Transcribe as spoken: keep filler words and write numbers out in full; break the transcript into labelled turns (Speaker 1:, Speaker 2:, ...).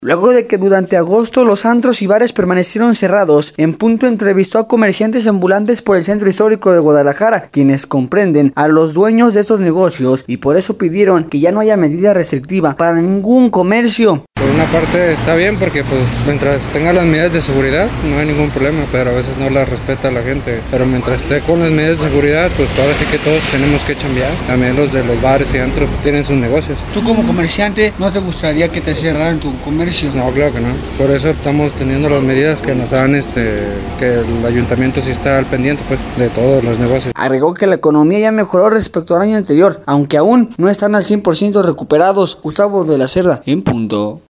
Speaker 1: Luego de que durante agosto los antros y bares permanecieron cerrados, En Punto entrevistó a comerciantes ambulantes por el centro histórico de Guadalajara, quienes comprenden a los dueños de estos negocios y por eso pidieron que ya no haya medida restrictiva para ningún comercio.
Speaker 2: Por una parte está bien porque pues mientras tenga las medidas de seguridad no hay ningún problema, pero a veces no las respeta la gente. Pero mientras esté con las medidas de seguridad, pues ahora sí que todos tenemos que chambear. También los de los bares y antros tienen sus negocios.
Speaker 1: ¿Tú como comerciante no te gustaría que te cerraran tu comercio?
Speaker 2: No, claro que no. Por eso estamos teniendo las medidas que nos dan, este, que el ayuntamiento sí está al pendiente pues de todos los negocios.
Speaker 1: Agregó que la economía ya mejoró respecto al año anterior, aunque aún no están al cien por ciento recuperados. Gustavo de la Cerda, En Punto.